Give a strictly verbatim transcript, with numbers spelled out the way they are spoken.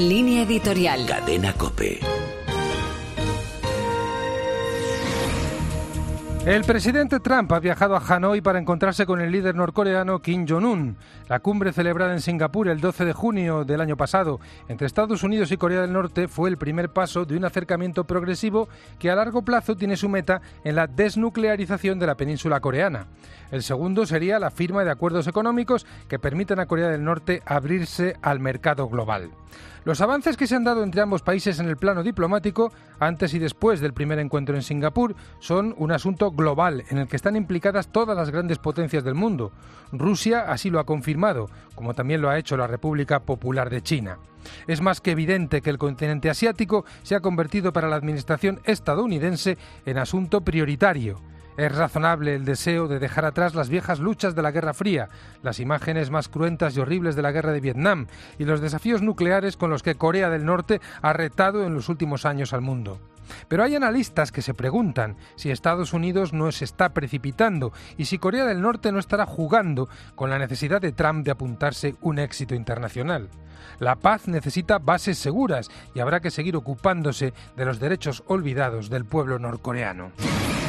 Línea editorial. Cadena COPE. El presidente Trump ha viajado a Hanoi para encontrarse con el líder norcoreano Kim Jong-un. La cumbre celebrada en Singapur el doce de junio del año pasado entre Estados Unidos y Corea del Norte fue el primer paso de un acercamiento progresivo que a largo plazo tiene su meta en la desnuclearización de la península coreana. El segundo sería la firma de acuerdos económicos que permitan a Corea del Norte abrirse al mercado global. Los avances que se han dado entre ambos países en el plano diplomático, antes y después del primer encuentro en Singapur, son un asunto global en el que están implicadas todas las grandes potencias del mundo. Rusia así lo ha confirmado, como también lo ha hecho la República Popular de China. Es más que evidente que el continente asiático se ha convertido para la administración estadounidense en asunto prioritario. Es razonable el deseo de dejar atrás las viejas luchas de la Guerra Fría, las imágenes más cruentas y horribles de la Guerra de Vietnam y los desafíos nucleares con los que Corea del Norte ha retado en los últimos años al mundo. Pero hay analistas que se preguntan si Estados Unidos no se está precipitando y si Corea del Norte no estará jugando con la necesidad de Trump de apuntarse un éxito internacional. La paz necesita bases seguras y habrá que seguir ocupándose de los derechos olvidados del pueblo norcoreano.